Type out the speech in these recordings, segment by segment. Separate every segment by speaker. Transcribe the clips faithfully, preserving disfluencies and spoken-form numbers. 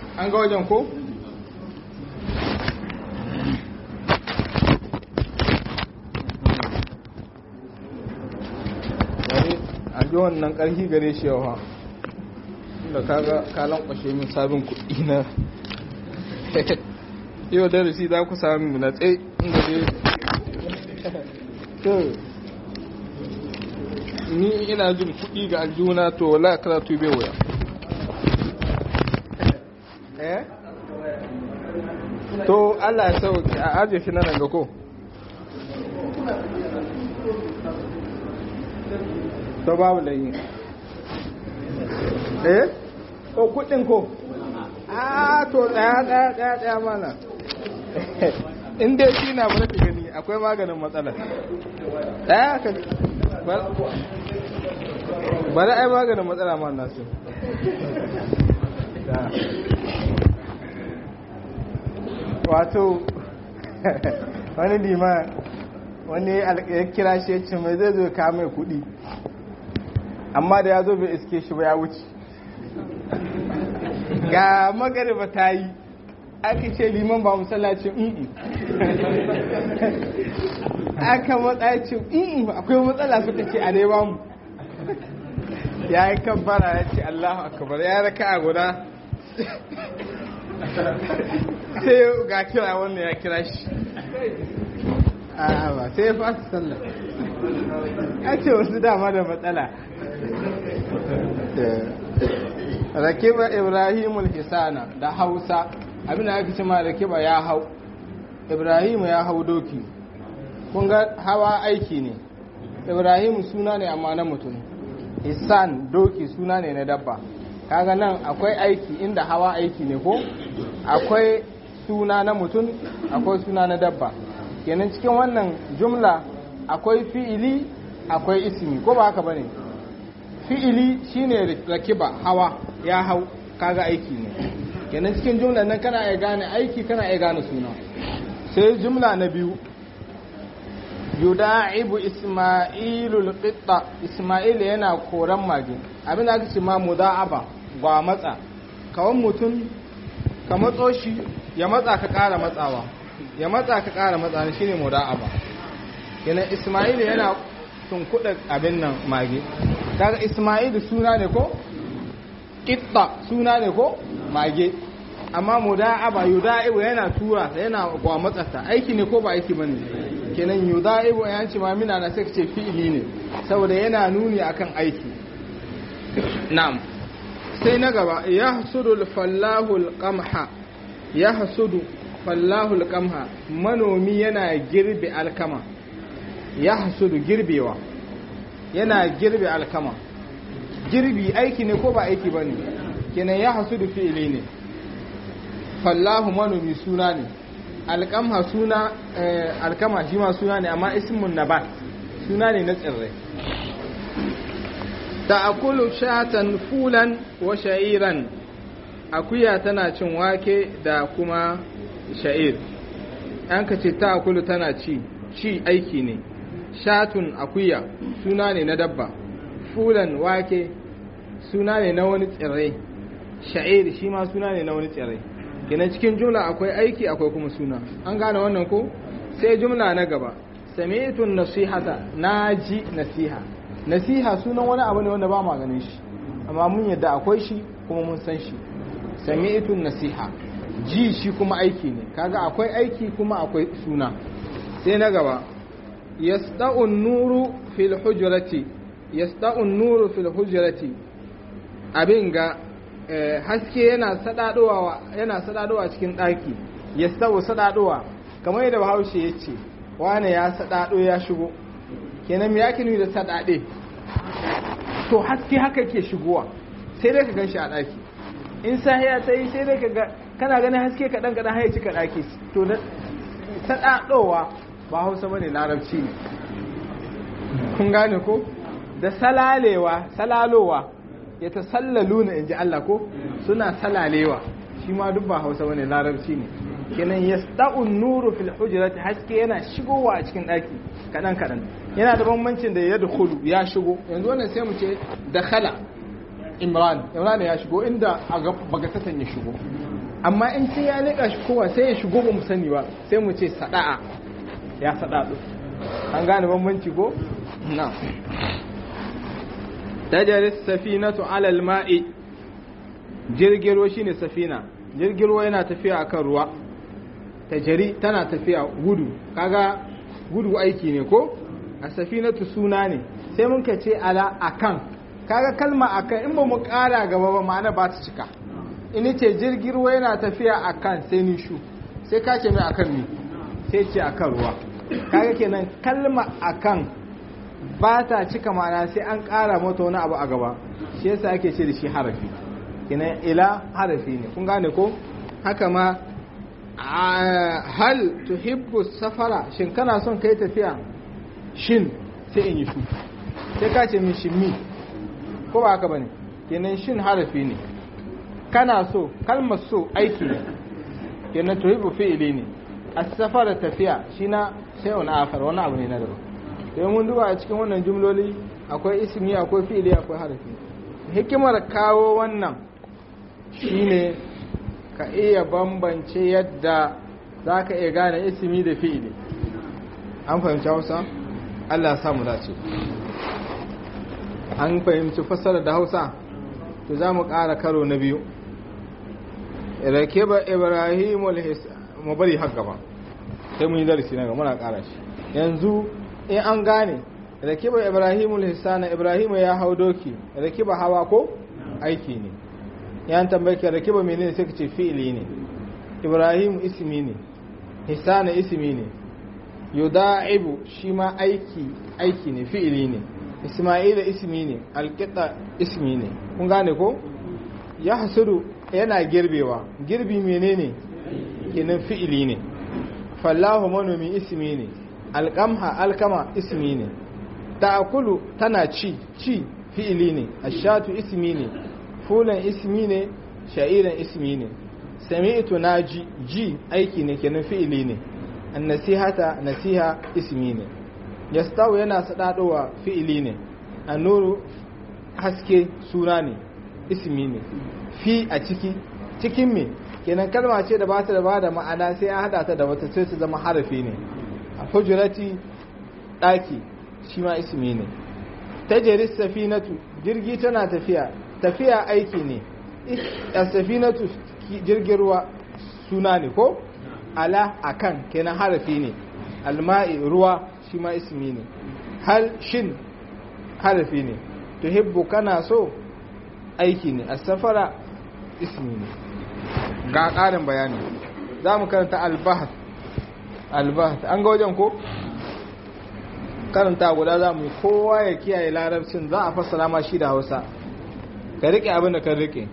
Speaker 1: an ga wajen ko a ji wannan ƙarfi gare shi yawa da kaga kalan kwashe min sabin kuɗi na yau da risi za ku sami na tsaye inda dai ni ina jin kuɗi ga aljuna to wala karatu bai wuya eh to Allah ya sauke a aje shi nan ga ko to babu layi eh ko kuɗin ko a to daya daya daya daya mana in dai shi na bari gani akwai maganin matsala daya ka bari ai maganin matsala ma nasu wato wani dima wani ya kira shi ya ce mai zai zo ka mai kudi amma da ya zo bai iske shi ba ya wuce ga magariba ta yi aka ce liman ba musallacin mm aka matsa ce mm akwai matsala suka ce a dai ba mu ya yi kabbara ya ce Allahu akbar ya raka a guda sai ga kira wannan ya kira shi a ba sai ya fasa sallah ya ce wasu dama da matsala rakiba ibrahimul hisana da hausa abin da aka ce ma rakiba ya hau ibrahimu ya hau doki kun ga hawa aiki ne ibrahimu suna ne amma na mutum hisan doki suna ne na dabba kaga nan akwai aiki inda hawa aiki ne ko akwai suna na mutum akwai suna na dabba kenan cikin wannan jumla akwai fi'ili akwai ismi ko ba haka bane fi'ili shine rakiba hawa ya hau kaga aiki ne kenan cikin jumla nan kana iya gane aiki kana iya gane suna sai jumla na biyu yuda'ibu isma'ilul qitta isma'il yana koran mage abin da aka ce ma muda'aba ba matsa kawan mutum ka matso shi ya matsa ka ƙara matsawa ya matsa ka ƙara matsawa shine muda'aba kenan isma'il yana tunkuɗa abin nan mage kaga isma'il suna ne ko qitta suna ne ko mage amma muda'aba yuda'ibu yana tura yana gwa matsata aiki ne ko ba aiki bane kenan yuda'ibu yan ce ma mina na sai ce fi'ili ne saboda yana nuni akan aiki na'am sai na gaba yahsudul fallahul qamha yahsudu fallahul qamha manomi yana girbe alkama yahsudu girbewa yana girbe alkama girbi aiki ne ko ba aiki bane kenan yahsudu fi'ili ne fallahu manomi suna ne alkamha suna alkama shi ma suna ne amma ismun nabat suna ne na tsirrai ta'akulu shatan fulan wa sha'iran akuya tana cin wake da kuma sha'ir an ka ce ta'akulu tana ci ci aiki ne shatun akuya suna ne na dabba fulan wake suna ne na wani tsirrai sha'ir shi ma suna ne na wani tsirrai kenan cikin jumla akwai aiki akwai kuma suna an gane wannan ko sai jumla na gaba sami'tun nasihata naji nasiha nasiha sunan wani abu ne wanda ba ma ganin shi amma mun yadda akwai shi kuma mun san shi sami'tun nasiha ji shi kuma aiki ne kaga akwai aiki kuma akwai suna sai na gaba yasda'un nuru fil hujrati yasda'un nuru fil hujrati abin ga haske yana sadadowa yana sadadowa cikin daki ya sau sadadowa kamar yadda Bahaushe yace wane ya sadado ya shigo kenan me yake nuni da sadade to haske haka ke shigowa sai dai ka ganshi a daki in sahiya ta yi sai dai ka ga kana ganin haske kadan kadan haye cika daki to da sadadowa ba Hausa bane Larabci ne kun gane ko da salalewa salalowa ya ta sallalu na in ji Allah ko suna salalewa shi ma duk ba Hausa bane Larabci ne kenan yasda'un nuru fil hujrati haske yana shigowa a cikin daki kadan kadan yana da bambancin da ya dukulu ya shigo yanzu wannan sai mu ce dakhala imran imran ya shigo inda a bagatatan ya shigo amma in sai ya leka shi kowa sai ya shigo ba mu sani ba sai mu ce sada'a ya sadadu an gane bambanci ko na tajaris safinatu ala alma'i jirgiro shine safina jirgiro yana tafiya akan ruwa tajari tana tafiya gudu kaga gudu aiki ne ko a safinatu suna ne sai mun ka ce ala akan kaga kalma akan in ba mu kara gaba ba ma'ana ba ta cika in ce jirgiro yana tafiya akan sai ni shu sai ka ce mai akan mi sai ce akan ruwa kaga kenan kalma akan ba ta cika ma'ana sai an ƙara mata wani abu a gaba shi yasa ake ce da shi harafi kenan ila harafi ne kun gane ko haka ma hal tuhibbu safara shin kana son kai tafiya shin sai in yi shu sai ka ce min shin mi ko ba haka bane kenan shin harafi ne kana so kalmar so aiki ne kenan tuhibbu fi'ili ne as-safara tafiya shi na shay'un akhar wani abu ne na daban sai mun duba a cikin wannan jumloli akwai ismi akwai fi'ili akwai harafi hikimar kawo wannan shine ka iya bambance yadda zaka iya gane ismi da fi'ili an fahimci Hausa Allah ya samu dace an fahimci fassara da Hausa to zamu ƙara karo na biyu rakiba ibrahimul hisa mu bari har gaba sai mun yi darasi na gaba muna ƙara shi yanzu in an gane rakiba ibrahimul hisana ibrahimu ya hau doki rakiba hawa ko aiki ne yan tambaye ka rakiba menene sai ka ce fi'ili ne ibrahim ismi ne hisana ismi ne yuda'ibu shi ma aiki aiki ne fi'ili ne isma'ila ismi ne alqita ismi ne kun gane ko ya hasudu yana girbewa girbi menene kenan fi'ili ne fallahu manomi ismi ne alqamha alkama ismi ne ta'kulu tana ci ci fi'ili ne ashatu ismi ne fulan ismi ne sha'iran ismi ne sami'tu naji ji aiki ne kenan fi'ili ne annasihata nasiha ismi ne yastawu yana sadadowa fi'ili ne annuru haske suna ne ismi ne fi a ciki cikin me kenan kalma ce da ba ta da ba da ma'ana sai an hada ta da wata sai ta zama harafi ne a hujurati daki shi ma ismi ne tajris safinatu jirgi tana tafiya tafiya aiki ne as-safinatu jirgin ruwa suna ne ko ala akan kenan harafi ne alma'i ruwa shi ma ismi ne hal shin harafi ne tuhibbu kana so aiki ne as-safara ismi ne ga ƙarin bayani za mu karanta al-bahth al-bahth an ga wajen ko karanta guda za mu kowa ya kiyaye larabcin za a fassara ma shi da Hausa ka rike abin da ka rike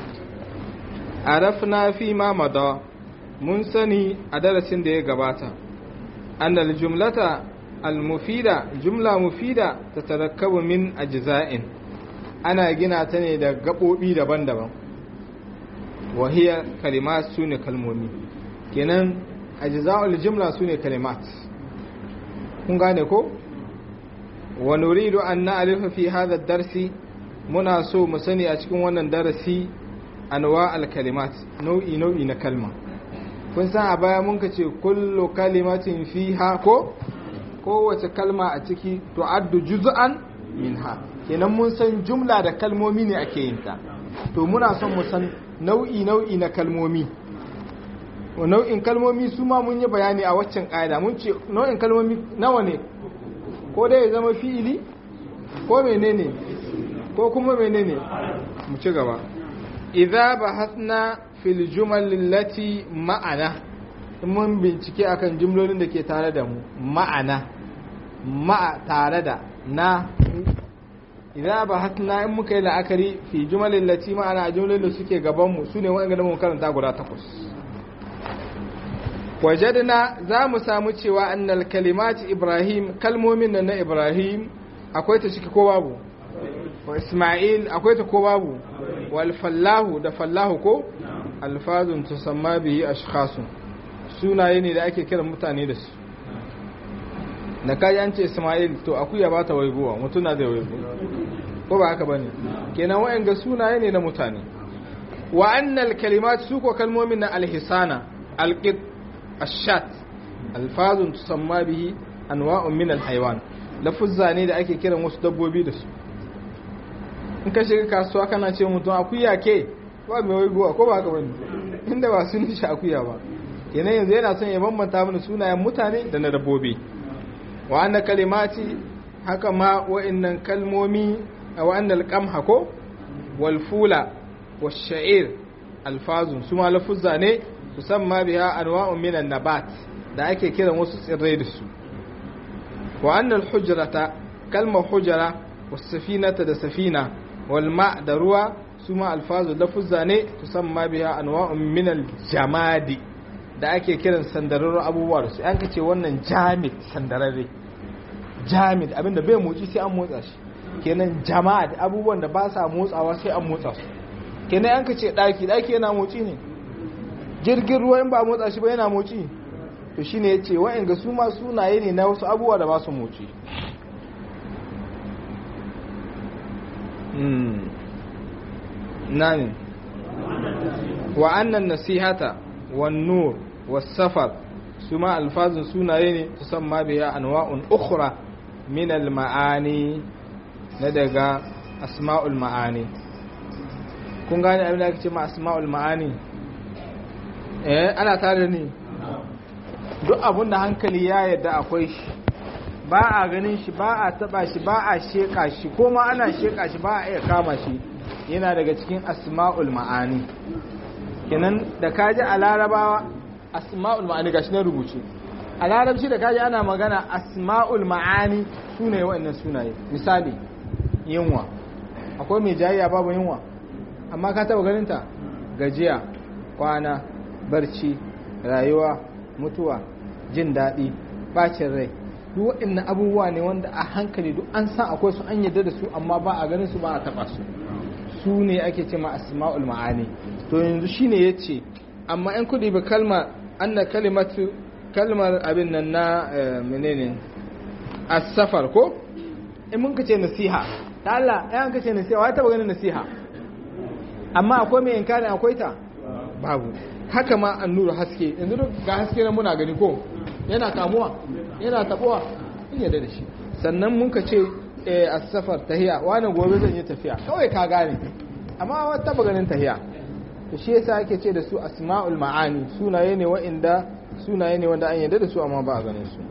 Speaker 1: arafna fi ma mada mun sani a darasin da ya gabata annal jumlata al-mufida jumla mufida tatarakkabu min ajza'in ana gina ta ne da gabobi daban-daban wahiya kalimat sune kalmomi kenan ajza'ul jumla sune kalimat kun gane ko wa nuridu an na'rifa fi hadha ad-darsi muna so mu sani a cikin wannan darasi anwa al-kalimat nau'i nau'i na kalma kun san a baya mun kace kullu kalimatin fiha ko kowace kalma a ciki tu'addu juz'an minha kenan mun san jumla da kalmomi ne ake yin ta to muna son mu san nau'i nau'i na kalmomi wa nau'in kalmomi su ma mun yi bayani a waccan ƙa'ida mun ce nau'in kalmomi nawa ne ko dai ya zama fi'ili ko menene ko kuma menene mu ci gaba idza bahathna fil jumal allati ma'ana mun bincike akan jumlolin da ke tare da mu ma'ana ma'a tare da na idza bahathna in muka yi la'akari fi jumal allati ma'ana jumlolin da suke gaban mu sune wanda da mu karanta guda takwas wajadna za mu samu cewa annal kalimati ibrahim kalmomin nan na ibrahim akwai ta ciki ko babu wa isma'il akwai ta ko babu wal fallahu da fallahu ko alfazun tusamma bihi ashkhasun sunaye ne da ake kiran mutane da su da kai an ce isma'il to akuya ba ta waigowa mutuna zai waigo ko ba haka bane kenan wa'anga sunaye ne na mutane wa annal kalimat su ko kalmomin na alhisana alqit ashat alfazun tusamma bihi anwa'un min alhayawan lafuzza ne da ake kiran wasu dabbobi da su in ka shiga kasuwa kana ce mutum akuya ke ba mai waigowa ko ba haka bane inda ba sun shi akuya ba kenan yanzu yana son ya bambanta mana sunayen mutane da na dabbobi wa anna kalimati haka ma wa'annan kalmomi wa annal qamha ko wal fula wash sha'ir alfazun suma lafuzza ne tusamma biha anwa'un min an-nabat da ake kiran wasu tsirrai da su wa annal hujrata kalmar hujra was safinata da safina wal ma da ruwa suma alfazu lafuzza ne tusamma biha anwa'un min al-jamadi da ake kiran sandararrun abubuwa da su an kace wannan jamid sandararre jamid abinda bai motsi sai an motsa shi kenan jama'at abubuwan da ba sa motsawa sai an motsa su kenan an kace daki daki yana motsi ne jirgin ruwa in ba motsa shi ba yana motsi to shine yace wa'anga su ma sunaye ne na wasu abubuwa da ba su motsi mm nani wa annan nasihata wan nur was safar suma alfazun sunaye ne tusamma biya anwa'un ukhra min al ma'ani na daga asma'ul ma'ani kun gane abin da ake ce ma asma'ul ma'ani eh ana tare ni duk abun da hankali ya yarda akwai shi ba a ganin shi ba a taba shi ba a sheka shi ko ma ana sheka shi ba a iya kama shi yana daga cikin asma'ul ma'ani kenan da kaji a larabawa asma'ul ma'ani gashi na rubuce a larabci da kaji ana magana asma'ul ma'ani sune wa'annan sunaye misali yunwa akwai mai jayayya babu yunwa amma ka taba ganin ta gajiya kwana barci rayuwa mutuwa jin daɗi bacin rai duk waɗannan abubuwa ne wanda a hankali duk an san akwai su an yadda da su amma ba a ganin su ba a taɓa su su ne ake ce ma asma'ul ma'ani to yanzu shine yace amma in kudi bi kalma anna kalimatu kalmar abin nan na menene as-safar ko in mun kace nasiha ta Allah ai an kace nasiha wai ta ganin nasiha amma akwai mai inkarin akwai ta babu haka ma annuru haske yanzu ga haske nan muna gani ko yana kamuwa yana tabuwa in yadda da shi sannan mun kace as-safar tahiya wani gobe zan yi tafiya kawai ka gane amma wata taba ganin tahiya to shi yasa ake ce da su asma'ul ma'ani sunaye ne wa'inda sunaye ne wanda an yarda da su amma ba a ganin su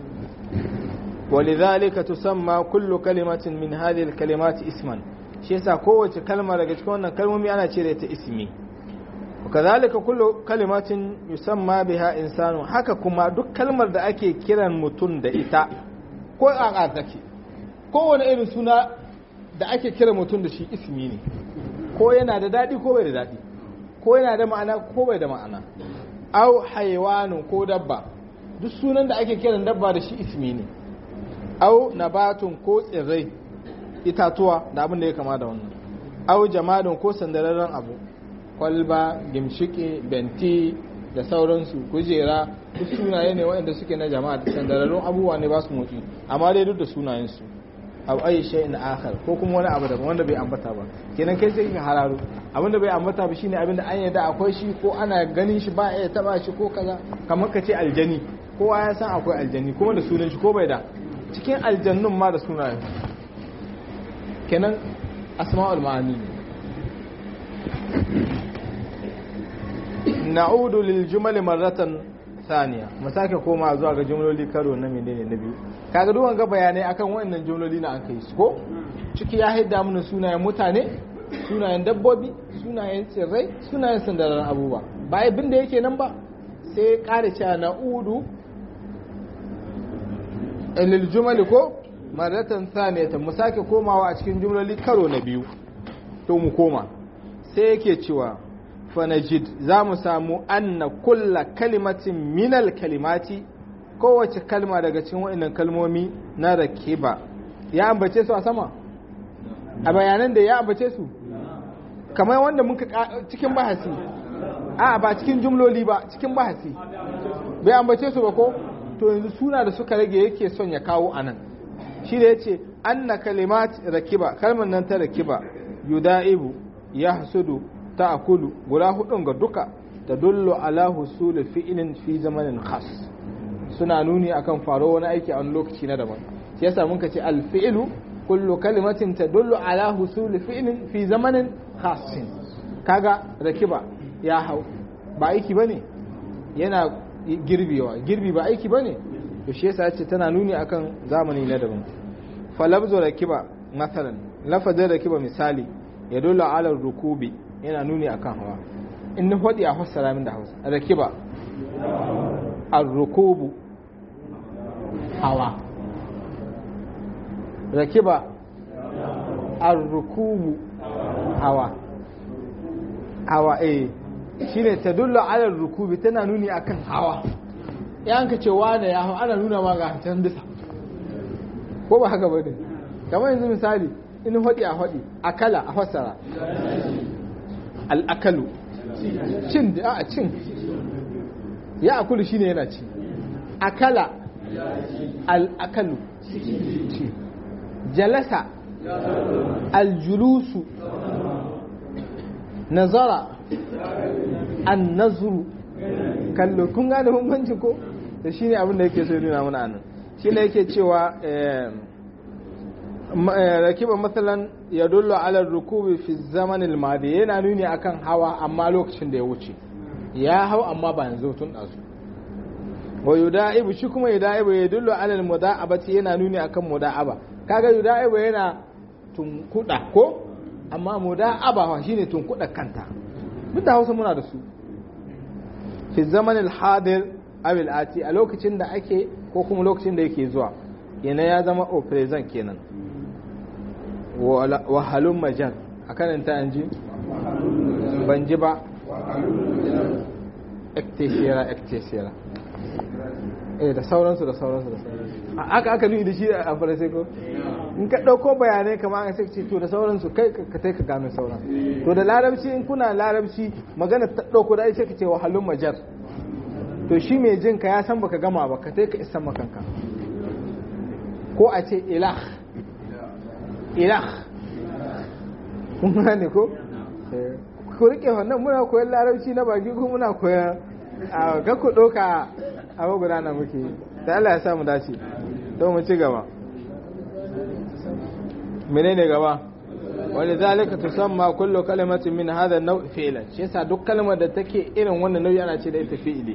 Speaker 1: walidhalika tusamma kullu kalimatin min hadhihi al-kalimat isman shi yasa kowace kalma daga cikin wannan kalmomi ana ce da ita ismi wakadhalika kullu kalimatin yusamma biha insanu haka kuma duk kalmar da ake kiran mutum da ita ko a take kowane irin suna da ake kira mutum da shi ismi ne ko yana da daɗi ko bai da daɗi ko yana da ma'ana ko bai da ma'ana au haiwanu ko dabba duk sunan da ake kiran dabba da shi ismi ne au nabatun ko tsirrai itatuwa da abin da ya kama da wannan au jamadun ko sandararren abu kwalba gimshike benti da sauransu kujera duk sunaye ne waɗanda suke na jama'a da sandararrun abubuwa ne ba su motsi amma dai duk da sunayensu aw ayi shay'in akhar ko kuma wani abu daban wanda bai ambata ba kenan kai sai ka hararo abinda bai ambata ba shine abinda an yadda akwai shi ko ana ganin shi ba ya taba shi ko kaza kamar ka ce aljani kowa ya san akwai aljani kuma da sunan shi ko bai da cikin aljannun ma da sunayen kenan asma'ul ma'ani na'udu lil jumal marratan thaniya mu sake koma zuwa ga jumloli karo na menene na biyu kaga duwan ga bayanai akan wannan jumloli na an kai su ko ciki ya haida mana sunayen mutane sunayen dabbobi sunayen tsirrai sunayen sandaran abubuwa ba abin da yake nan ba sai ya kare cewa na'udu lil jumal ko marratan thaniyata mu sake komawa a cikin jumloli karo na biyu to mu koma sai yake cewa fanajid za mu samu anna kulla kalimatin minal kalimati kowace kalma daga cikin waɗannan kalmomi na rakiba ya ambace su a sama a bayanan da ya ambace su kamar wanda muka cikin bahasi a ba cikin jumloli ba cikin bahasi bai ambace su ba ko to yanzu suna da suka rage yake son ya kawo anan shi da yace anna kalimat rakiba kalmar nan ta rakiba yuda'ibu yahsudu ta'kulu guda hudun ga duka tadullu ala husul fi'lin fi zamanin khas suna nuni akan faro wani aiki a wani lokaci na daban shi yasa mun kace al fi'lu kullu kalimatin tadullu ala husul fi'lin fi zamanin khas kaga rakiba ya hau ba aiki bane yana girbewa girbi ba aiki bane to shi yasa yace tana nuni akan zamani na daban falabzu rakiba masalan lafazin rakiba misali ya dole ala rukubi yana nuni akan hawa in na fadi a fassara min da Hausa rakiba ar-rukubu hawa rakiba ar-rukubu hawa hawa eh shine tadullu ala rukubi tana nuni akan hawa yan ka ce wane ya hawa ana nuna ma ga can bisa ko ba haka bane kamar yanzu misali in hodi a hodi akala a fassara al akalu cin da a cin ya akulu shine yana ci akala al akalu ci jalasa al julusu nazara an nazuru kallo kun gane bambanci ko da shine abin da yake so nuna mana anan shine yake cewa rakiba masalan yadullu ala rukubi fi zaman al-madi yana nuni akan hawa amma lokacin da ya wuce ya hau amma ba yanzu tun dazu wa yudaibu shi kuma yudaibu yadullu ala al-muda'abati yana nuni akan muda'aba kaga yudaibu yana tunkuda ko amma muda'aba shine tunkuda kanta duk da Hausa muna da su fi zaman al-hadir aw al-ati a lokacin da ake ko kuma lokacin da yake zuwa yana ya zama o present kenan wa halun majar a kananta an ji ban ji ba ektesera ektesera eh da sauransu da sauransu da sauransu aka aka nuni da shi a farasai ko in ka ɗauko bayanai kamar aka ce to da sauransu kai ka kai ka gano sauran to da larabci in kuna larabci magana ta ɗauko da ita ka ce wa halun majar to shi mai jin ka ya san baka gama ba ka kai ka isan makanka ko a ce ilah ilah kun gane ko ku rike wannan muna koyan larabci na baki ko muna koyan a ga ku doka a guda na muke da Allah ya sa mu dace to mu ci gaba menene gaba wani zalika tusamma kullu kalimatin min hadha an-naw' fi'lan shi yasa duk kalmar da take irin wannan nau'i ana ce da ita fi'ili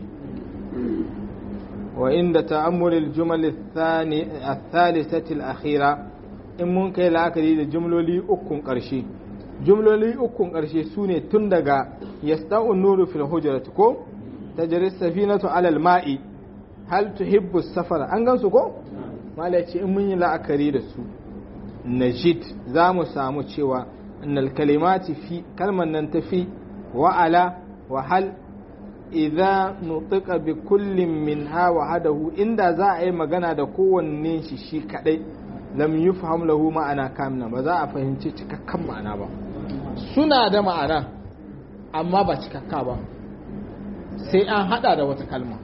Speaker 1: wa inda ta'ammul al-jumal ath-thani ath-thalithati al-akhira in mun kai la'akari da jumloli ukun ƙarshe jumloli ukun ƙarshe su ne tun daga yasta'un nuru fil hujrati ko tajri safinatu alal ma'i hal tuhibbu safara an gansu ko mala ce in mun yi la'akari da su najid za mu samu cewa annal kalimati fi kalman nan tafi wa ala wa hal idza nutiqa bi kullin minha wahdahu inda za a yi magana da kowanne shi shi kadai lam yufham lahu ma'ana kamina ba za a fahimci cikakken ma'ana ba suna da ma'ana amma ba cikakka ba sai an hada da wata kalma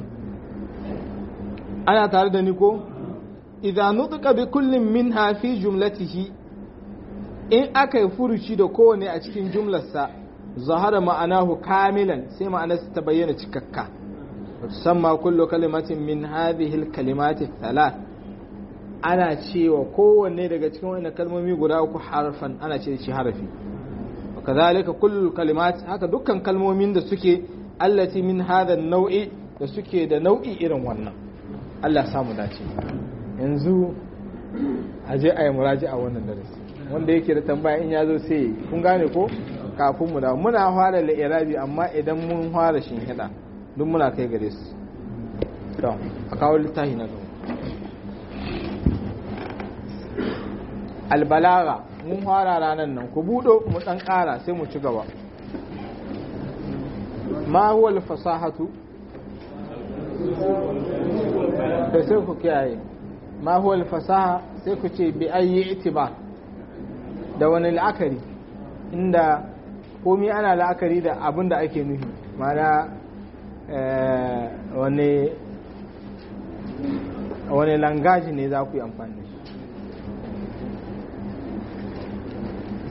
Speaker 1: ana tare da ni ko idza nutqa bi kullin minha fi jumlatihi in aka yi furuci da kowane a cikin jumlarsa zahara ma'anahu kamilan sai ma'anarsa ta bayyana cikakka tusamma kullu kalimatin min hadhihi al-kalimati thalath ana cewa kowanne daga cikin wannan kalmomi guda uku harfan ana ce shi harafi wakadhalika kullu kalimat haka dukkan kalmomin da suke allati min hadha an-naw'i da suke da nau'i irin wannan Allah ya samu dace yanzu aje ayi muraji a wannan darasi wanda yake da tambaya in yazo sai kun gane ko kafin mu da muna fara al-irabi amma idan mun fara shin hida duk muna kai gare su to a kawo littafi na gaba albalaga mun fara ranar nan ku budo mu dan kara sai mu ci gaba ma huwa al-fasahatu da sai ku kiyaye ma huwa al-fasaha sai ku ce bi ayi itibar da wani la'akari inda komai ana la'akari da abin da ake nufi mana wani wani langaji ne za ku yi amfani da shi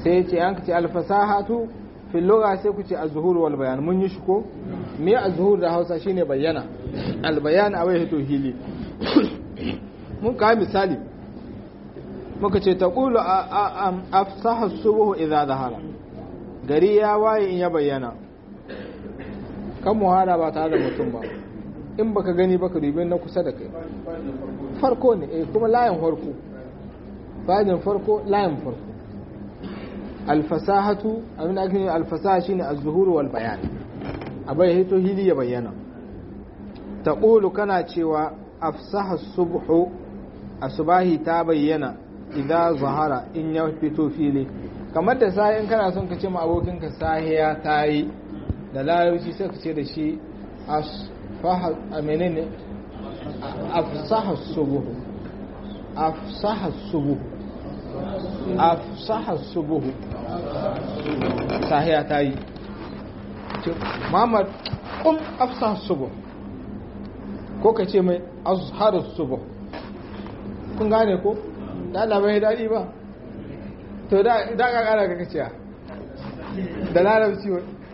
Speaker 1: sai ce an kace alfasahatu fil lugha sai ku ce az-zuhur wal bayan mun yi shi ko me az-zuhur da Hausa shine bayyana al bayan awai hito hili mun ka misali muka ce taqulu afsahu subuh idza zahara gari ya waye in ya bayyana kan muhara ba tare da mutum ba in baka gani baka dubi na kusa da kai farko ne eh kuma layin farko fadin farko layin farko alfasahatu abin da ake yi alfasaha shine az-zuhur wal bayan abai hito hili ya bayyana taqulu kana cewa afsaha subhu asbahi ta bayyana idan zahara in ya fito fili kamar da sai in kana son ka ce ma abokinka sahiya tayi da larabci sai ka ce da shi asfaha menene afsaha subhu afsaha subhu afsaha subhu sahiya ta yi Muhammad um afsaha subhu ko ka ce mai azhar subhu kun gane ko da Allah bai dadi ba to da da ka kara ka kace da larabci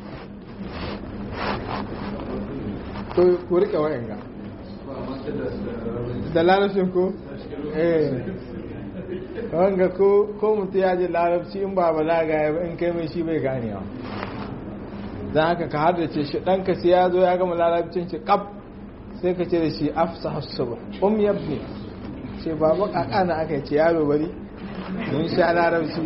Speaker 1: to ku rike wayanga da larabcin ko eh wanga ko ko mutu ya ji larabci in ba balaga ya in kai mai shi bai ganewa dan haka ka haddace shi ɗanka sai ya zo ya gama larabcin shi kaf sai ka ce da shi afsah subh um yabni ce baba kakana aka ce yaro bari mun sha larabci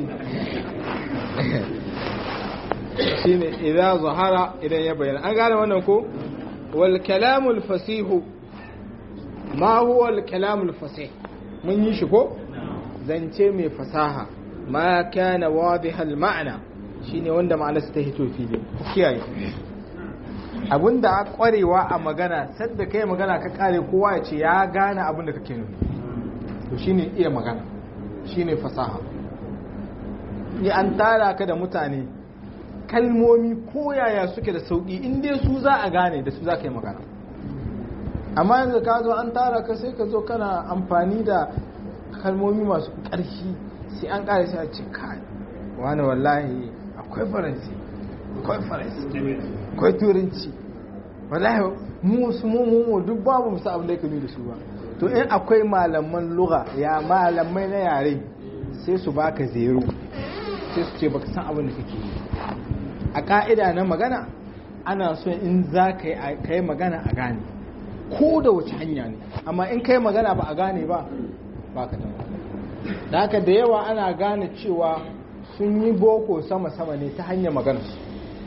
Speaker 1: shine idan zahara idan ya bayyana an gane wannan ko wal kalamul fasih ma huwa al kalamul fasih mun yi shi ko zance mai fasaha ma kana wadihal ma'ana shine wanda ma'anarsa ta hito fili kiyaye abinda a kwarewa a magana sadda kai magana ka kare kowa ya ce ya gane abinda kake nufi to shine iya magana shine fasaha ni an tara ka da mutane kalmomi koyaya suke da sauki in dai su za a gane da su za ka yi magana amma yanzu ka zo an tara ka sai ka zo kana amfani da kalmomi masu ƙarfi sai an ƙara sai a ce kai wani wallahi akwai faransi akwai faransi akwai turanci wallahi mu su mu mu duk babu musu abin da ya kanu da su ba to in akwai malaman lugha ya malamai na yare sai su baka zero sai su ce baka san abin da kake yi a ka'ida na magana ana so in za ka yi magana a gane ko da wace hanya ne amma in kai magana ba a gane ba ba ka da da haka da yawa ana gane cewa sun yi boko sama-sama ne ta hanyar maganarsu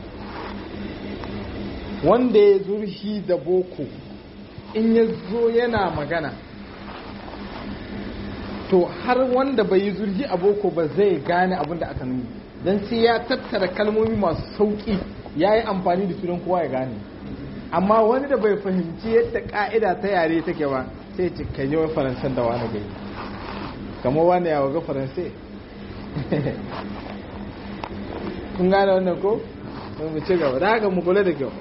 Speaker 1: wanda ya zurhi da boko in ya zo yana magana to har wanda bai yi zurhi a boko ba zai gane abin da aka nuni don sai ya tattara kalmomi masu sauƙi ya yi amfani da su don kowa ya gane amma wani da bai fahimci yadda ka'ida ta yare take ba sai ce kan yi wa faransan da wani gai kamar wani ya waga faransai kun gane wannan ko? mu ci gaba da haka mu kula da kyau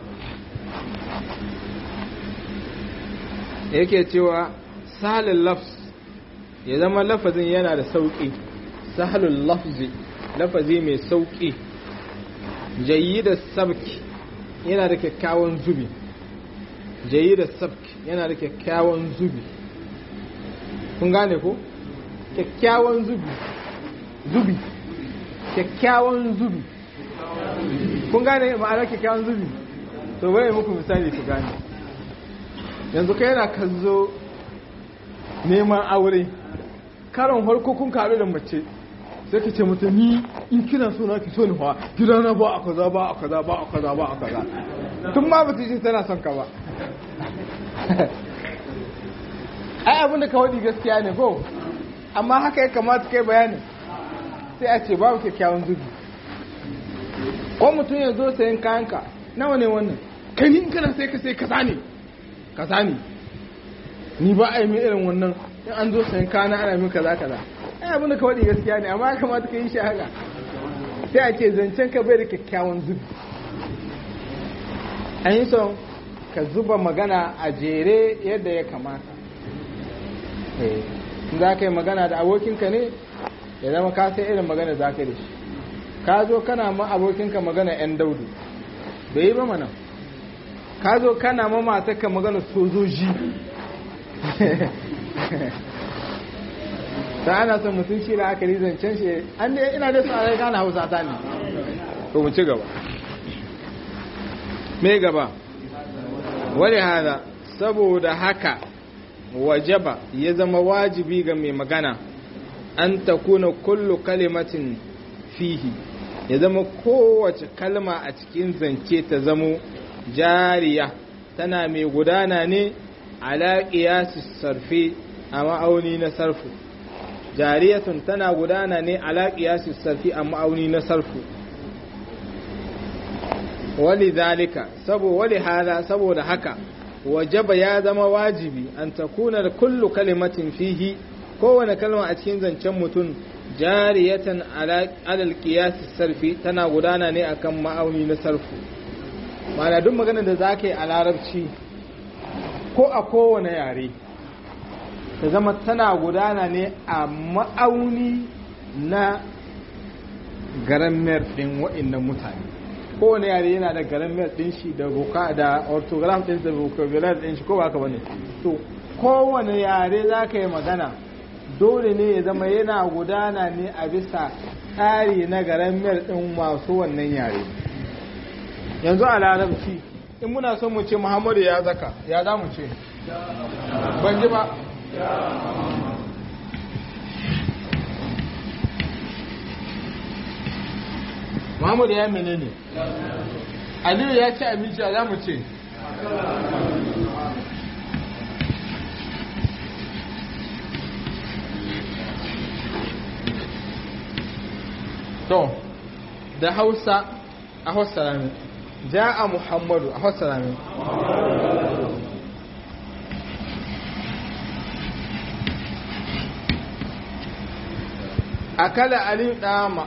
Speaker 1: yake cewa sahalin lafz ya zama lafazin yana da sauƙi sahalin lafzi lafazi mai sauƙi jayi da sabki yana da kyakkyawan zubi jayi da sabki yana da kyakkyawan zubi kun gane ko? kyakkyawan zubi zubi kyakkyawan zubi kun gane ma'anar kyakkyawan zubi to bai muku misali ku gane yanzu kai yana kazo neman aure karon harko kun kaɗu da mace sai ka ce mata ni in kina so na ki so ni fa gidana ba a kaza ba a kaza ba a kaza ba a kaza tun ma ba ta ce tana son ka ba ai abinda ka waɗi gaskiya ne ko amma haka ya kamata kai bayani sai a ce babu kyakkyawan zubi ko mutum ya zo sayan kayanka nawa ne wannan kai ni in kana sai ka sai kaza ne kaza ne ni ba a yi min irin wannan in an zo sayan kayana ana min kaza kaza ai abinda ka waɗi gaskiya ne amma ya kamata ka yi shi haka sai a ce zancen ka bai da kyakkyawan zubi an yi son ka zuba magana a jere yadda ya kamata za ka yi magana da abokinka ne ya zama ka sai irin magana za ka yi da shi ka zo kana ma abokinka magana yan daudu bai yi ba mana ka zo kana ma matarka magana sojoji ta ana son mutum shi la'akari zancen shi an da ina da su a gane hausa ta ne to mu ci gaba me gaba wani hada saboda haka wajaba ya zama wajibi ga mai magana an takuna kullu kalimatin fihi ya zama kowace kalma a cikin zance ta zamo jariya tana mai gudana ne ala qiyasi sarfi a ma'auni na sarfu jariyatun tana gudana ne ala qiyasi sarfi a ma'auni na sarfu wali zalika sabo wali hada saboda haka wajaba ya zama wajibi an takuna kullu kalimatin fihi kowane kalma a cikin zancen mutum jariyatan ala alqiyas sarfi tana gudana ne akan ma'auni na sarfu ma'ana duk maganar da zaka yi a larabci ko a kowane yare ta zama tana gudana ne a ma'auni na grammar din wa'annan mutane kowane yare yana da grammar din shi da voka da orthograph din da vocabulary din shi ko ba ka bane to kowane yare zaka yi magana dole ne ya zama yana gudana ne a bisa tsari na grammar din masu wannan yare yanzu a larabci in muna son mu ce Muhammadu ya zaka ya za mu ce ban ji ba Muhammadu ya menene Aliyu ya ci abinci za mu ce to da Hausa a Hausa rami ja'a Muhammadu a Hausa rami akala Aliyu dama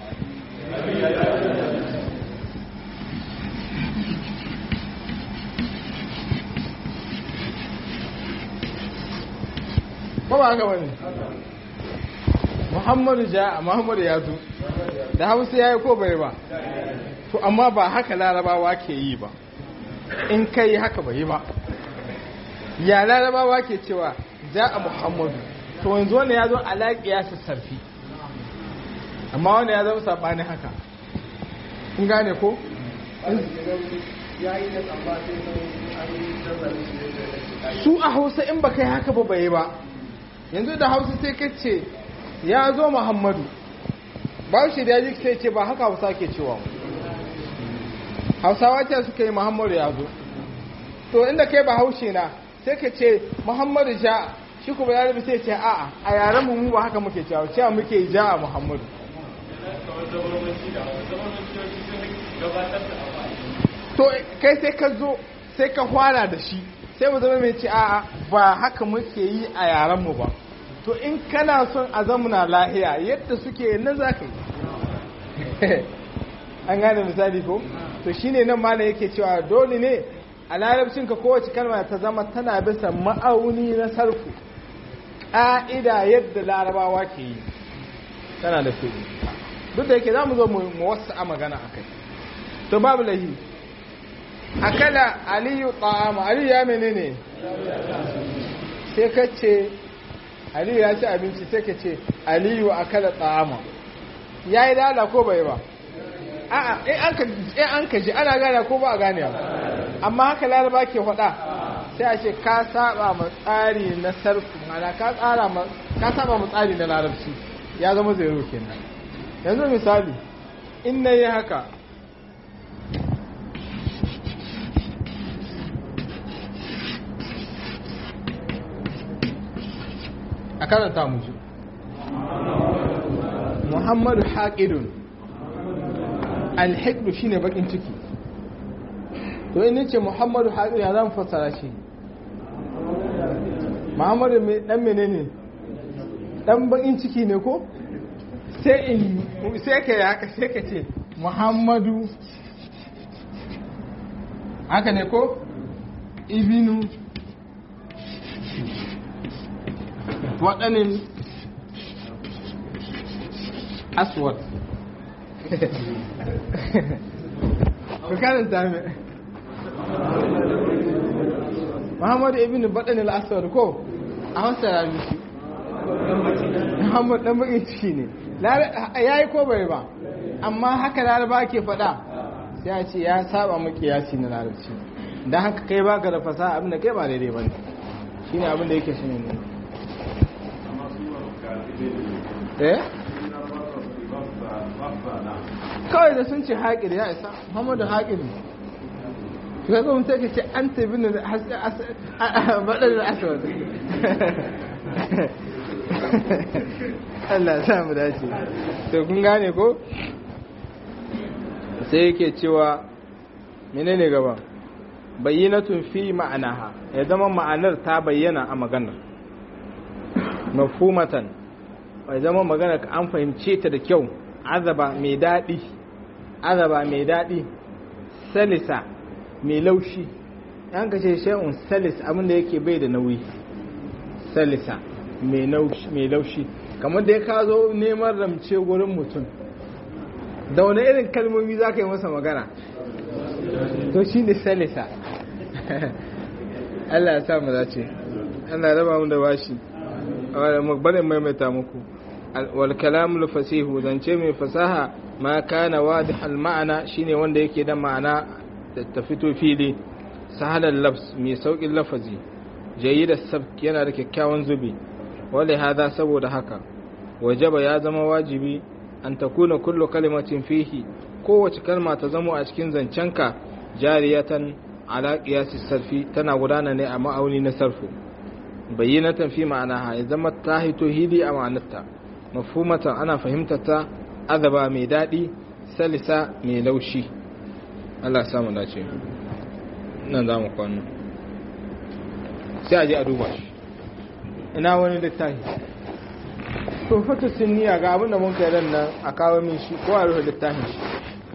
Speaker 1: ba ba haka wani Muhammadu ja Muhammadu ya zo da Hausa yayi ko bai ba to amma ba haka larabawa ke yi ba in kai haka bai ba ya larabawa ke cewa ja Muhammadu to yanzu wanda ya zo alaƙiya su sarfi amma wanda ya zama sabani haka kun gane ko su a Hausa in ba kai haka ba bai ba yanzu da Hausa sai ka ce ya zo Muhammadu ba shi da yaji sai ce ba haka Hausa ke cewa Hausawa ce suka yi Muhammadu ya zo to inda kai ba haushe na sai ka ce Muhammadu ja shi kuma ya rabu sai ce a'a a yaren mu ba haka muke cewa cewa muke ja Muhammadu to kai sai ka zo sai ka fara da shi sai mu zama mai ce a'a ba haka muke yi a yarenmu ba to in kana son a zamuna lahiya yadda suke nan za ka yi an gane misali ko to shine nan malam yake cewa dole ne a larabcin ka kowace kalma ta zama tana bisa ma'auni na sarfu ƙa'ida yadda larabawa ke yi tana da fi duk da yake za mu zo mu wasu a magana a kai to babu lahi akala aliyu ta'ama aliyu ya menene sai ka ce aliyu ya ci abinci sai ka ce aliyu akala ta'ama ya yi dala ko bai ba a'a in an ka ji ana gane ko ba a gane ba amma haka laraba ke faɗa sai a ce ka saba ma tsari na sarfu mana ka tsara ma ka saba ma tsari na larabci ya zama zero kenan yanzu misali in na yi haka a karanta musu Muhammadu haƙidun alhaƙidu shi ne baƙin ciki to in ce Muhammadu haƙidu ya zan fassara shi Muhammadu ɗan mene ne ɗan baƙin ciki ne ko sai in sai ka yi haka sai ka ce Muhammadu haka ne ko ibinu waɗannan aswad ku karanta mai Muhammadu ibn Baɗin al-Aswad ko a wasu rami shi Muhammadu ɗan baƙin ciki ne ya yi ko bai ba amma haka laraba ke faɗa sai a ce ya saba makiyasi na larabci don haka kai baka da fasaha abin da kai ba daidai ba ne shi ne abin da yake shi ne ne eh kawai da sun ce haƙir ya isa Muhammadu haƙir ne ka zo mutum ka ce an tabi na baɗar da aswad Allah sa mu dace to kun gane ko sai yake cewa menene gaba bayyinatun fi ma'anaha ya zama ma'anar ta bayyana a maganar mafhumatan ya zama maganar ka an fahimce ta da kyau azaba mai daɗi azaba mai daɗi salisa mai laushi yan kace shay'un salis abinda yake bai da nauyi salisa mai laushi kamar da ya ka zo neman ramce gurin mutum da wani irin kalmomi za ka yi masa magana to shi ne salisa Allah ya sa mu dace Allah raba mu da bashi barin maimaita muku wal kalamul fasihu zance mai fasaha ma kana wadihal ma'ana shine wanda yake da ma'ana da ta fito fili sahalal lafz mai saukin lafazi jayyidus sabk yana da kyakkyawan zubi wale hada saboda haka wajaba ya zama wajibi an takuna kullu kalimatin fihi kowace kalma ta zamo a cikin zancenka jariyatan ala qiyasi sarfi tana gudana ne a ma'auni na sarfu bayyinatan fi ma'anaha ya zama ta hito hidi a ma'anarta mafhumatan ana fahimtata azaba mai dadi salisa mai laushi Allah samu dace nan zamu kwano sai a je a duba shi ina wani littafi to fata sunniya ga abin da mun kai ran nan a kawo min shi ko a rufe littafin shi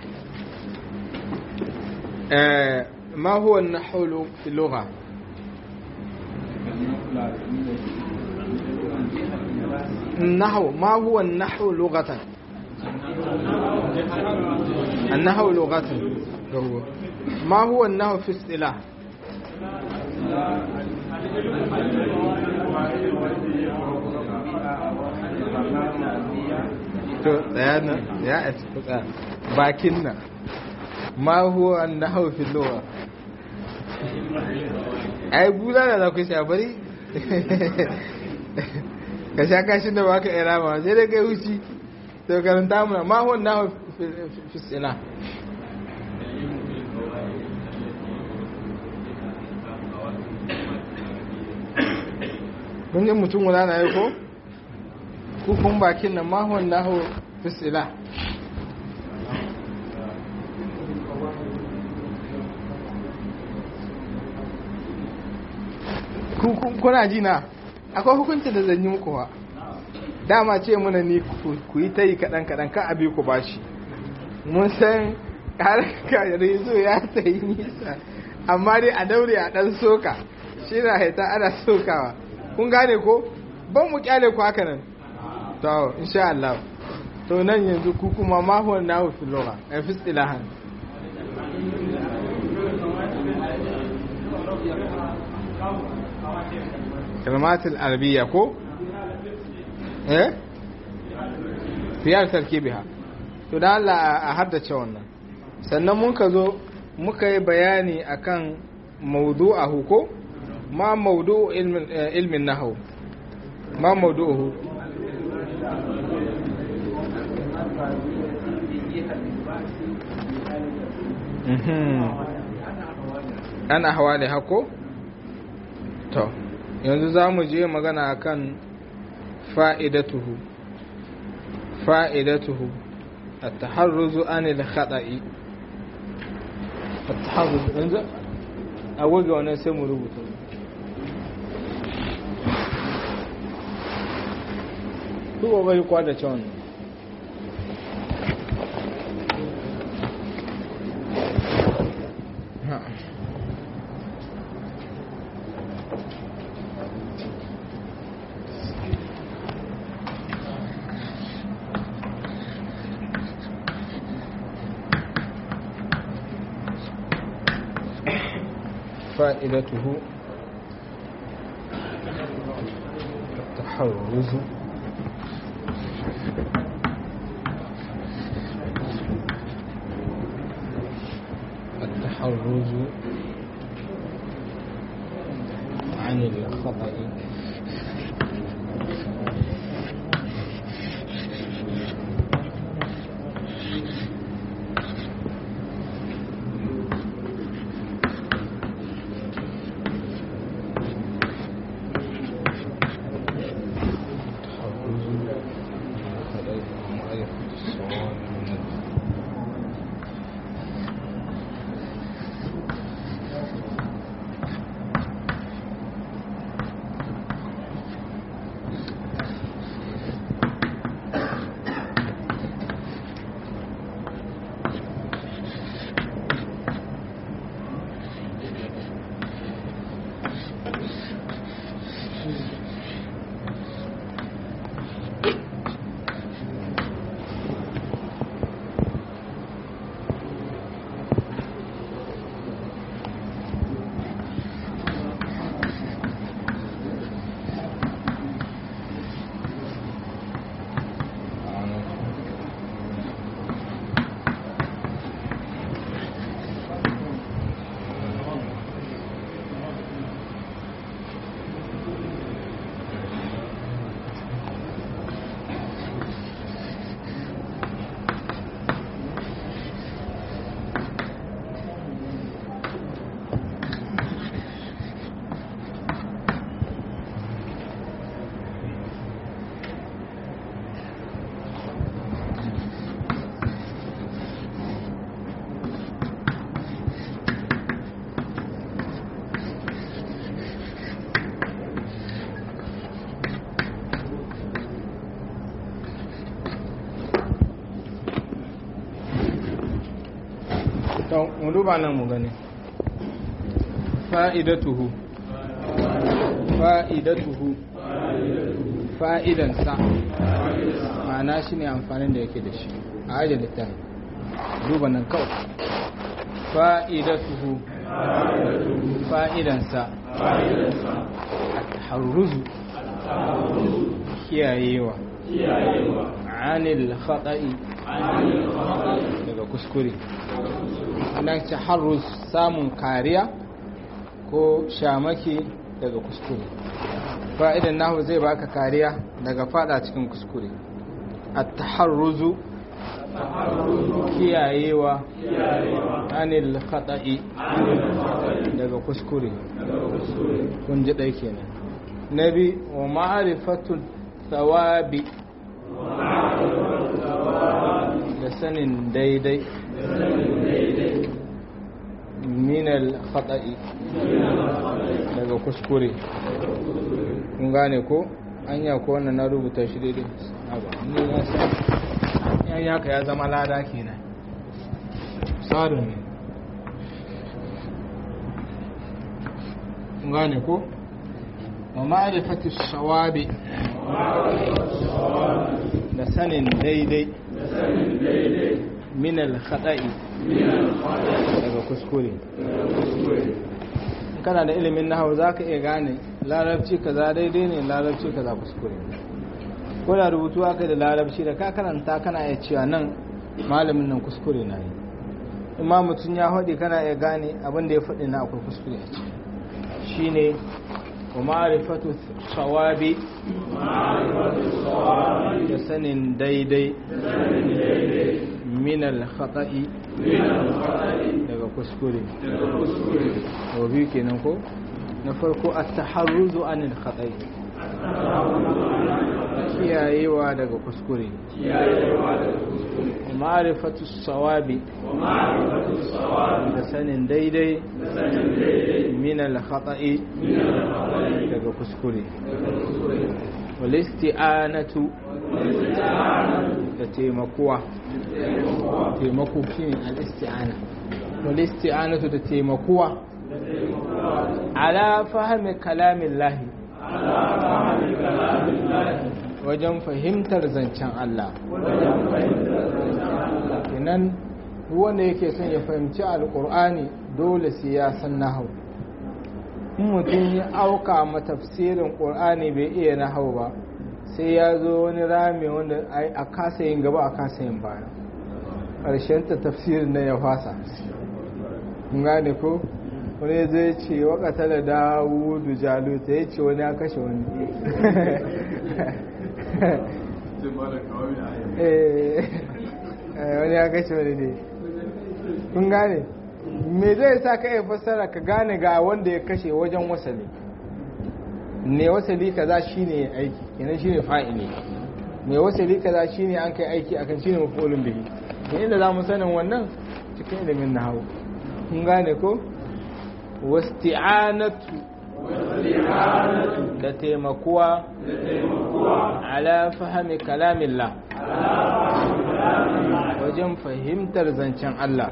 Speaker 1: eh ma huwa an-nahwu fi lugha النحو ما هو النحو لغة النحو لغة ما هو النحو في اصطلاح to tsaya na ya asfuka bakin na ma huwa annahu fi lugha ai bula da zaku sha bari ka sha kashin da baka irama sai da kai huci to karanta mu ma huwa annahu fi sina kun yi mutum wala na yi ko kukun bakin nan mahuwan nahu fisila kuna ji na akwai hukunci da zanyi muku wa dama ce muna ni ku yi ta yi kaɗan-kaɗan ka abi ku bashi mun san harka rezo ya ta yi nisa amma dai a daure a ɗan soka shi na haita ana sokawa kun gane ko ban mu kyale ku haka nan to insha Allah to nan yanzu ku kuma ma huwa nahu fil lugha ay fi istilahan kalimat al arabiyya ko eh fiyar tarkibiha to da Allah a haddace wannan sannan mun ka zo muka yi bayani akan mawdu'ahu ko ما موضوع علم علم النحو ما موضوعه an ahwali hako to yanzu zamu je magana akan fa'idatuhu fa'idatuhu at-taharruz an al-khata'i at-taharruz yanzu a waje wannan sai mu rubuta duk kokari kwada cewa fa'idatuhu التحرز التحرز عن الخطأ mu duba nan mu gani fa'idatuhu fa'idatuhu fa'idansa ma'ana shi ne amfanin da yake da shi a ajiyar littafi duba nan kawai fa'idatuhu fa'idansa harruzu kiyayewa anil khata'i daga kuskure ana ce harruz samun kariya ko shamaki daga kuskure fa'idan nahu zai baka kariya daga fada cikin kuskure at-taharruzu kiyayewa anil khata'i daga kuskure kun ji dai kenan nabi wa ma'rifatu thawabi da sanin daidai minal khata'i daga kuskure kun gane ko anya ko wannan na rubuta shi daidai aba ni na san yan yaka ya zama lada kenan tsarin ne kun gane ko wa ma'rifatu shawabi da sanin daidai minal khata'i daga kuskure kana da ilimin nahwu zaka iya gane larabci kaza daidai ne larabci kaza kuskure ko da rubutu aka da larabci da ka karanta kana iya cewa nan malamin nan kuskure na yi amma mutun ya hodi kana iya gane abin da ya faɗi na akwai kuskure a ciki shine wa ma'rifatu sawabi da sanin daidai min al-khata'i daga kuskure wa bi kenan ko na farko at-taharruzu anil khata'i kiyayewa daga kuskure ma'rifatu sawabi da sanin daidai min al-khata'i daga kuskure wal isti'anatu da taimakuwa taimako shine al-isti'ana wal isti'anatu da taimakuwa ala fahmi kalamillahi wajen fahimtar zancen Allah kenan wanda yake son ya fahimci alqur'ani dole sai ya san nahwu mutum ya auka ma tafsirin ƙur'ani bai iya na hau ba sai ya zo wani rami wanda a kasa yin gaba a kasa yin baya ƙarshen ta tafsirin na ya fasa mun gane ko wani zai ce wakata da dawudu jaluta ya ce wani ya kashe wani wani ya kashe wani ne kun gane me zai sa ka iya fassara ka gane ga wanda ya kashe wajen wasali ne wasali kaza shine aiki kenan shine fa'ili ne wasali kaza shine an kai aiki akan shine maf'ulun bihi inda za mu sanin wannan cikin ilimin nahwu kun gane ko wasti'anatu da taimakuwa ala fahimi kalamillah wajen fahimtar zancen Allah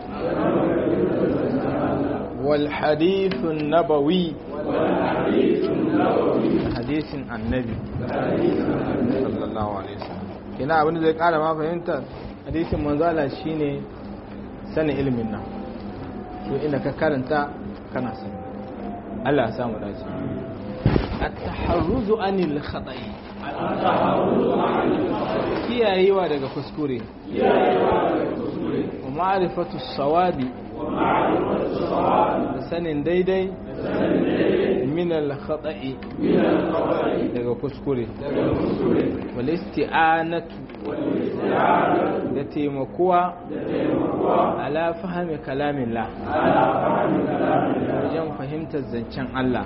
Speaker 1: wal hadithun nabawi hadisin annabi sallallahu alaihi wasallam kina abin da zai kara ma fahimtar hadisin manzala shine sanin ilimin nan to inda ka karanta kana sani Allah ya samu dace at-taharruzu anil khata'i kiyayewa daga kuskure wa ma'rifatu sawabi da sanin daidai min al-khata'i daga kuskure wal isti'anatu da taimakuwa ala fahimi kalamillah wajen fahimtar zancen Allah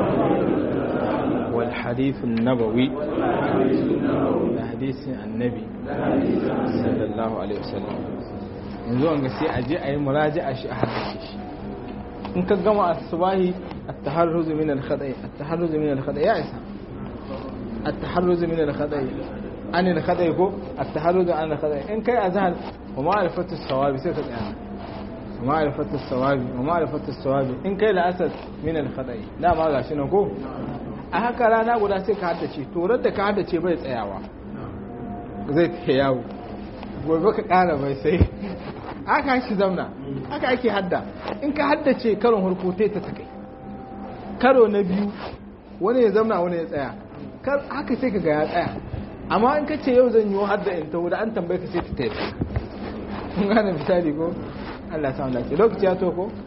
Speaker 1: wal hadithun nabawi da hadisin annabi sallallahu alaihi wasallam yanzu an ga sai a je a yi muraja'a shi a haddace shi in ka gama as-subahi at-taharruz min al-khata'i at-taharruz min al-khata'i ya isa at-taharruz min al-khata'i an al-khata'i ko at-taharruz an al-khata'i in kai azhar wa ma'rifatu as-sawabi sai ka tsaya wa ma'rifatu as-sawabi wa ma'rifatu as-sawabi in kai la'asar min al-khata'i da ma gashi nan ko a haka rana guda sai ka haddace to da ka haddace bai tsayawa zai ta yawo gobe ka kara bai sai aka shi zamna aka ake hadda in ka haddace karon harkotai ta takai karo na biyu wani ya zamna wani ya tsaya haka sai ka ga ya tsaya amma in ka ce yau zan yi hadda in ta da an tambaye ka sai ta tafi kun gane misali ko Allah ya samu lafiya lokaci ya to ko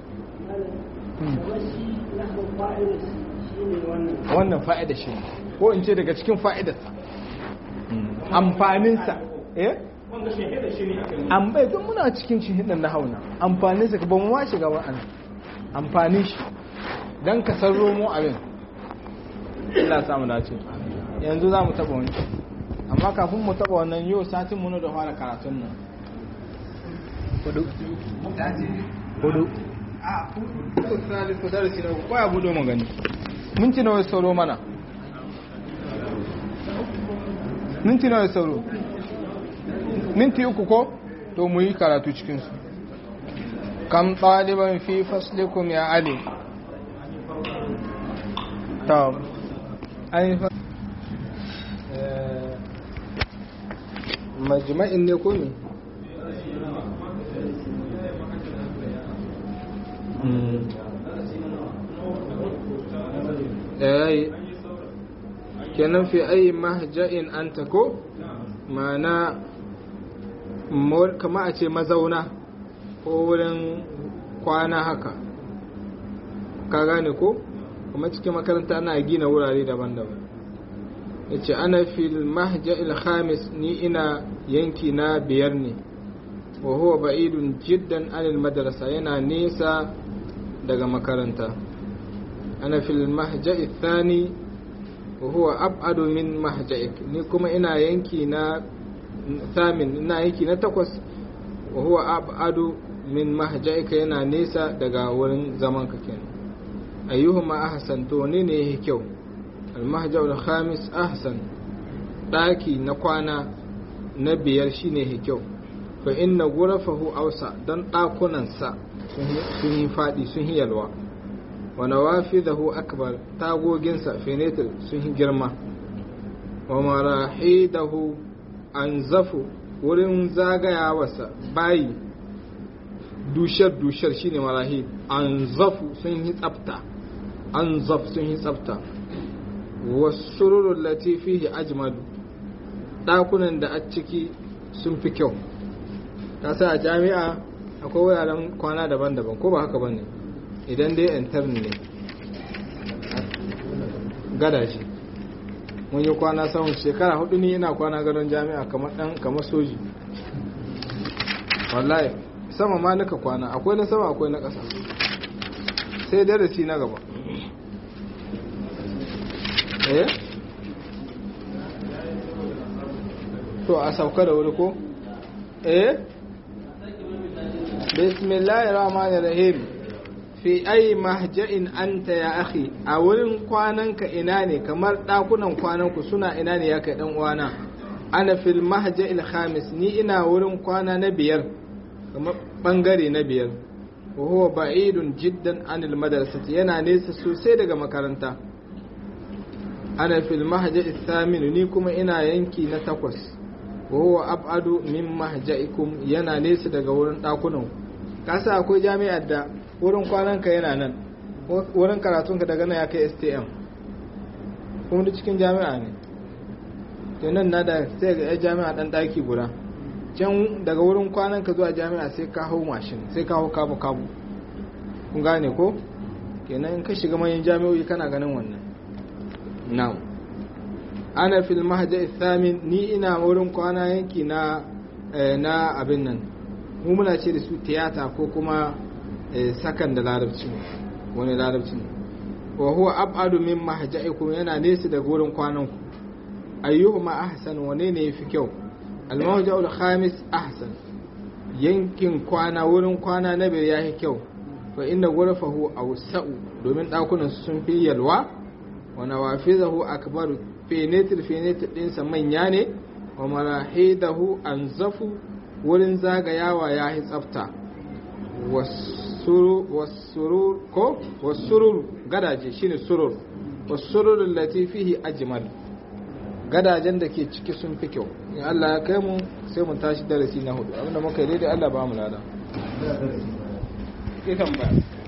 Speaker 1: wannan fa'ida shi ko in ce daga cikin fa'idarsa amfaninsa eh an bai don muna cikin shi hidan na hauna amfaninsa ka ba mu ma shiga wa'an amfanin shi don ka san romo abin Allah samu dace yanzu za mu taba wani amma kafin mu taba wannan yau satin muna da fara karatun nan hudu hudu a hudu salisu darasi na kwaya budo magani minti nawa sauro mana minti nawa sauro minti uku ko to mu yi karatu cikinsu kam ɗaliban fi faslikum ya ali ta ainihin majma'in ne ko ne yayi kenan fi ayi mahja'in anta ko ma'ana kama a ce mazauna ko wurin kwana haka ka gane ko kuma cikin makaranta ana gina wurare daban-daban yace ana fil mahja'il khamis ni ina yanki na biyar ne wa huwa ba'idun jiddan anil madrasa yana nesa daga makaranta ana fil mahja'i thani wa huwa ab'adu min mahja'ik ni kuma ina yanki na thamin ina yanki na takwas wa huwa ab'adu min mahja'ika yana nesa daga wurin zaman ka kenan ayyuhuma ahsan to ne ne yake kyau al mahja'ul khamis ahsan daki na kwana na biyar shine yake kyau fa inna ghurafahu awsa dan dakunan sa sun yi fadi sun yi yalwa wa nawafidahu akbar tagogin sa fenetil sun yi girma wa marahidahu anzafu wurin zagayawarsa bayi dushar dushar shine marahid anzafu sun yi tsafta anzaf sun yi tsafta wasururul lati fihi ajmal dakunan da a ciki sun fi kyau. Ta sa a jami'a akwai wuraren kwana daban-daban ko ba haka bane idan dai intern ne gadaji mun yi kwana samun shekara hudu ne ina kwana gadon jami'a kamar dan kamar soji wallahi sama ma nika kwana akwai na sama akwai na ƙasa sai darasi na gaba eh to a sauka da wuri ko eh bismillahir rahmanir rahim fi ayi mahja'in anta ya akhi a wurin kwananka ina ne kamar dakunan kwananku suna ina ne ya kai dan uwana ana fil mahja'il khamis ni ina wurin kwana na biyar kamar bangare na biyar wa huwa ba'idun jiddan anil madrasati yana nesa sosai daga makaranta ana fil mahja'is thamin ni kuma ina yanki na takwas wa huwa ab'adu min mahja'ikum yana nesa daga wurin dakunan kasa akwai jami'ar da wurin kwananka yana nan wurin karatunka daga nan ya kai S T M kuma duk cikin jami'a ne to nan na da sai ga jami'a dan daki guda can daga wurin kwananka zuwa jami'a sai ka hau mashin sai ka hau kabu kabu kun gane ko kenan in ka shiga manyan jami'o'i kana ganin wannan now ana fil mahja'i thamin ni ina wurin kwana yanki na na abin nan mu muna ce da su tiyata ko kuma sakan da larabci wani larabci wa huwa ab'adu min mahja'ikum yana nesa daga wurin kwananku ayyuhuma ahsan wane ne yafi kyau al-mahja'ul khamis ahsan yankin kwana wurin kwana na biyar yafi kyau fa inna ghurfahu awsa'u domin dakunan sun fi yalwa wa nawafizahu akbaru fenetir fenetir dinsa manya ne wa marahidahu anzafu wurin zagayawa yayi tsafta wasurur ko wasurur gadaje shine surur wasurur allati fihi ajmal gadajen da ke ciki sun fi kyau in Allah ya kai mu sai mu tashi darasi na hudu abinda muka yi daidai Allah ba mu lada. Ke tambaya